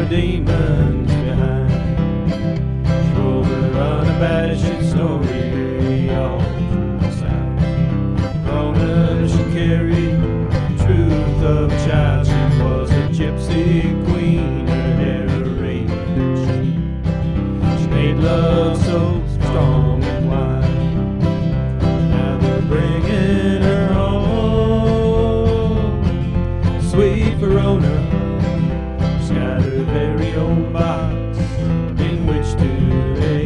her demons behind. She wove her unabashed story all through the South. Verona, she carried the truth of a child. She was a gypsy queen, her hair arranged. She made love so strong and wide. Now they're bringing her home. Sweet Verona, she's got her very own box in which to lay.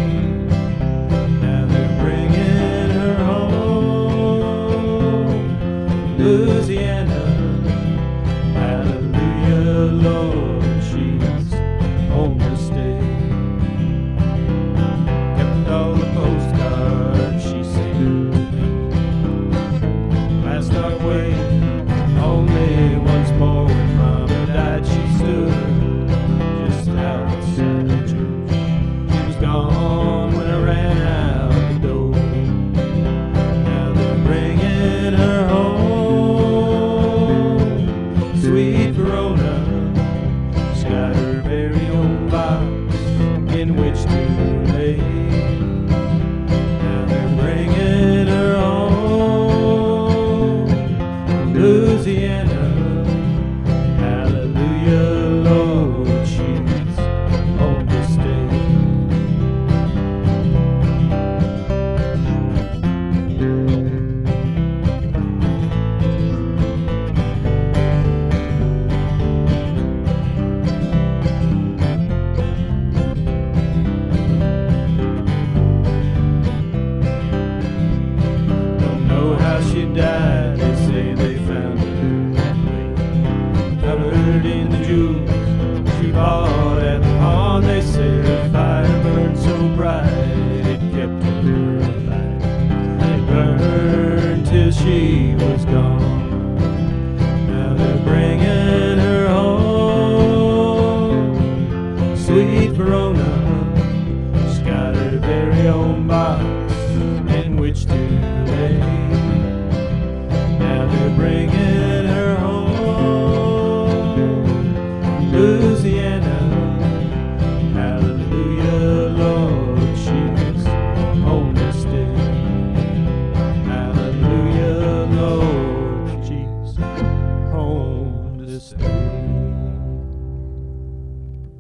Now they're bringing her home. Louisiana, hallelujah, Lord, she's home to stay. Kept all the postcards she sent to me. Passed our way only once more. When Mama died, she stood just outside the church. She was gone when I ran out the door. Now they're bringing her home. Sweet Verona, she's got her very own box in which to lay. Now they're bringing her home. Louisiana, hallelujah, Lord, she's home to stay. Don't know how she died, they say they found her that way. Covered in the jewels she bought at the pawn. They say her fire burned so bright it kept her alive. It burned till she was gone. Now they're bringing her home. Sweet Verona, she's got her very own box in which to lay. Now they're bringing her home. Louisiana, hallelujah, Lord, she's home to stay. Hallelujah, Lord, she's home to stay.